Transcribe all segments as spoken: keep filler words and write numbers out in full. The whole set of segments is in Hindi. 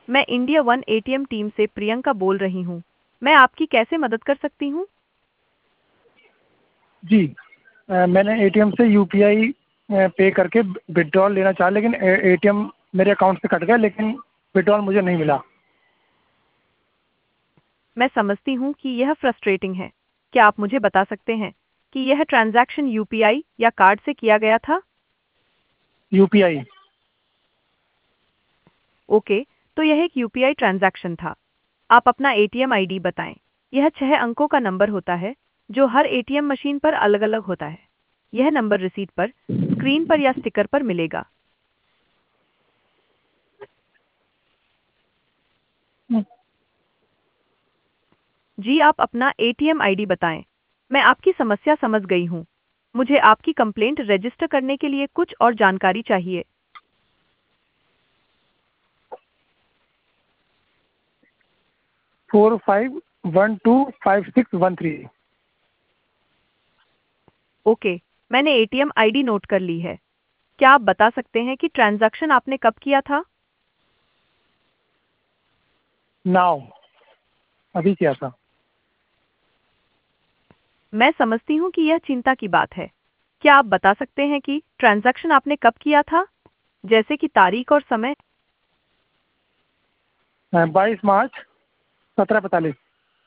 मैं इंडिया वन एटीएम टीम से प्रियंका बोल रही हूँ। मैं आपकी कैसे मदद कर सकती हूँ? जी अ, मैंने एटीएम से यूपीआई पे करके विड्रॉल लेना चाहा, लेकिन एटीएम मेरे अकाउंट से कट गया, लेकिन विड्रॉल मुझे नहीं मिला। मैं समझती हूँ कि यह फ्रस्ट्रेटिंग है। क्या आप मुझे बता सकते हैं कि यह ट्रांजैक्शन यूपीआई या कार्ड से किया गया था? यूपीआई। ओके, तो यह एक यूपीआई ट्रांजैक्शन था। आप अपना एटीएम आईडी बताएं। यह छह अंकों का नंबर होता है जो हर एटीएम मशीन पर अलग-अलग होता है। यह नंबर रिसीट पर, स्क्रीन पर या स्टिकर पर मिलेगा। जी, आप अपना एटीएम आईडी बताएं। मैं आपकी समस्या समझ गई हूँ। मुझे आपकी कंप्लेंट रजिस्टर करने के लिए कुछ और जानकारी चाहिए। Four five one two five six one three. Okay, मैंने एटीएम आईडी नोट कर ली है। क्या आप बता सकते हैं कि ट्रांजैक्शन आपने कब किया था? नाउ, अभी क्या था? मैं समझती हूँ कि यह चिंता की बात है। क्या आप बता सकते हैं कि ट्रांजैक्शन आपने कब किया था? जैसे कि तारीख और समय? बाईस मार्च, सत्रह पैंतालीस।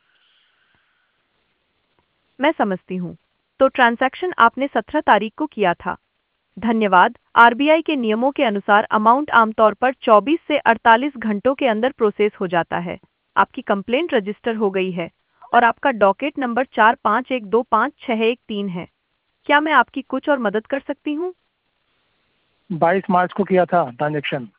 मैं समझती हूँ। तो ट्रांजैक्शन आपने सत्रह तारीख को किया था। धन्यवाद। आरबीआई के नियमों के अनुसार अमाउंट आमतौर पर चौबीस से अड़तालीस घंटों के अंदर प्रोसेस हो जाता है। आपकी कंप्लेंट रजिस्टर हो गई है और आपका डॉकेट नंबर चार पाँच एक दो पाँच छः एक तीन है। क्या मैं आपकी कुछ और मदद कर सकती हूँ? बाईस मार्च को किया था ट्रांजेक्शन।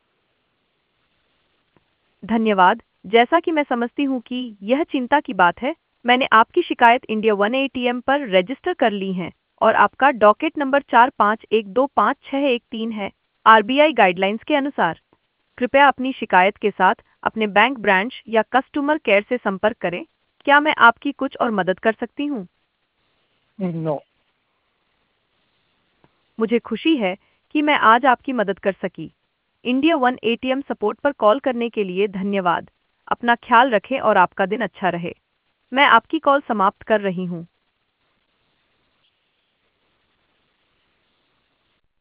धन्यवाद। जैसा कि मैं समझती हूँ कि यह चिंता की बात है, मैंने आपकी शिकायत इंडिया वन एटीएम पर रजिस्टर कर ली है और आपका डॉकेट नंबर चार पाँच एक दो पाँच छः एक तीन है। आरबीआई गाइडलाइंस के अनुसार कृपया अपनी शिकायत के साथ अपने बैंक ब्रांच या कस्टमर केयर से संपर्क करें। क्या मैं आपकी कुछ और मदद कर सकती हूँ? नो। मुझे खुशी है कि मैं आज आपकी मदद कर सकी। इंडिया वन एटीएम सपोर्ट पर कॉल करने के लिए धन्यवाद। अपना ख्याल रखें और आपका दिन अच्छा रहे। मैं आपकी कॉल समाप्त कर रही हूँ।